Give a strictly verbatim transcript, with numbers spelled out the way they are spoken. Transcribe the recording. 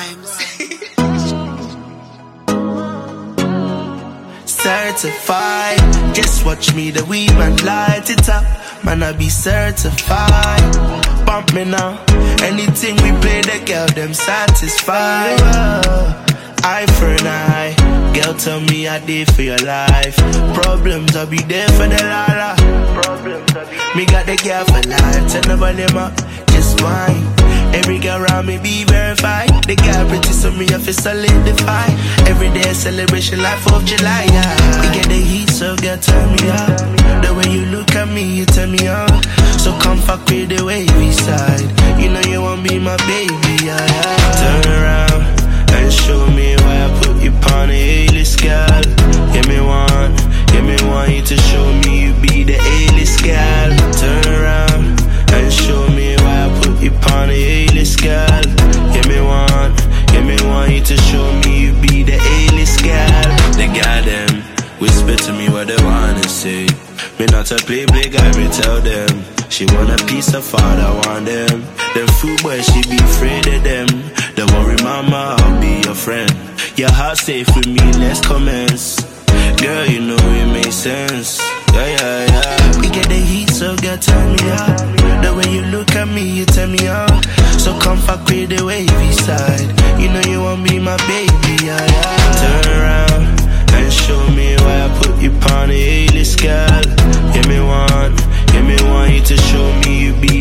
rhymes. Certified, just watch me, the weed man light it up. Man, I be certified. Bump me now, anything we play, the girl them satisfied. Eye for an eye, girl tell me I did for your life. Problems, I'll be there for the lala. Problems, I'll be me got the girl for life, tell nobody ma, just mine. Every girl around me be verified. The girl pretty so me have to solidify. Every day a celebration like fourth of July, yeah. We get the heat so girl turn me up. The way you look at me you turn me on. So come fuck with the wavy side. You know you want be my baby, yeah, yeah. Turn around and show me why I put you on the A-list girl. Give me one, give me one you to show me you be the A-list girl. Turn around and show me why I put you on the A-list girl. Give me one, give me one you to show me you be the A-list girl. They got them, whisper to me what they wanna say. Me not a play play guy, me tell them. She want a piece of father, want them. Them food boys, she be afraid of them. Don't worry mama, I'll be your friend. Your heart safe with me, let's commence. Girl, you know it makes sense. Yeah, yeah, yeah. We get the heat, so girl, turn me up. The way you look at me, you turn me on. So come fuck with the wavy side. You know you want me, my baby, yeah, yeah. Turn around and show me why I put you on the A-list girl. Give me one, give me one you to show me you be